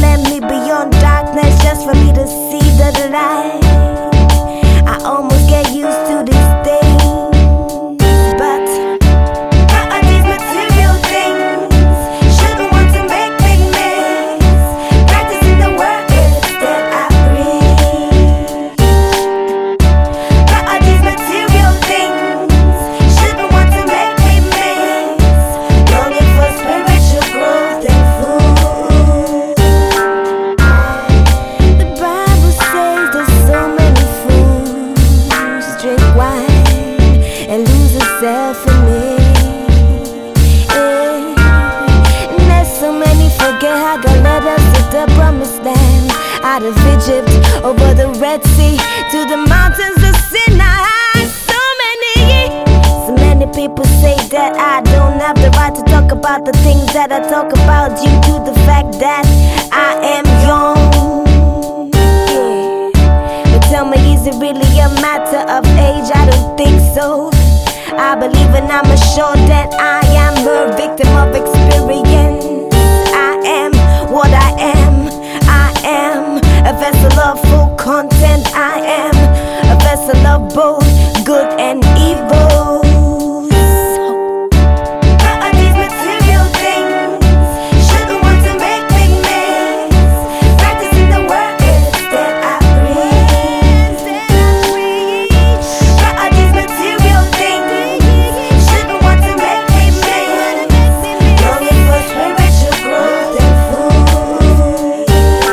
led me beyond darkness just for me to see the light. I almost get used to these things, but all these material things shouldn't want to make me miss practicing the words that I preach. All these material things shouldn't want to make me miss longing for spiritual growth and food. The Bible says there's so many fools drink wine and lose themselves in it. And there's so many forget how God led us to the promised land, out of Egypt, over the Red Sea, to the mountains of Sinai. So many people say that I don't have the right to talk about the things that I talk about due to the fact that I am young. But tell me, is it really a matter of age? I don't think so. I believe and I'm assured that I am a victim of experience. I am what I am. I am a vessel of full content. I am a vessel of both good and evil. All these material things shouldn't want to make me miss practicing the words that I preach. All these material things shouldn't want to make me miss longing for spiritual growth and food.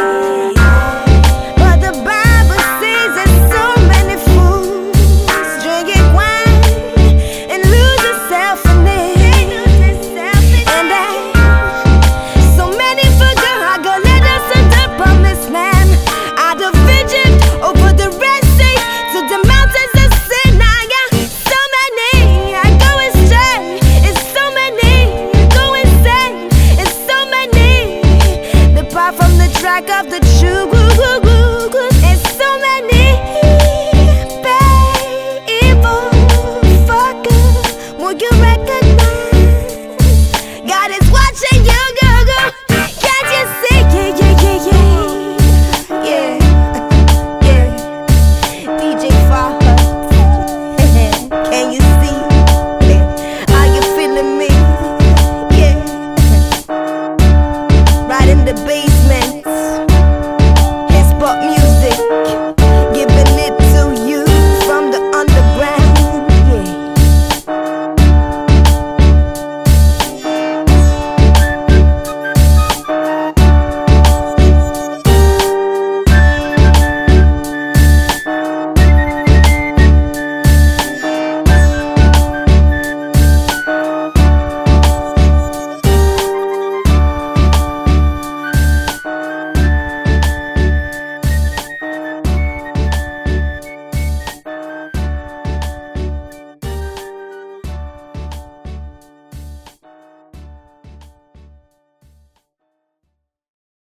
But the Bible says there's so many fools drinking wine and lose themselves in it. And so many forget how God led us to the promised land, out of Egypt, over the Red Sea, to the mountains of Sinai. So many are going astray. It's so many go insane. It's so many depart from the track of the truth. It's so many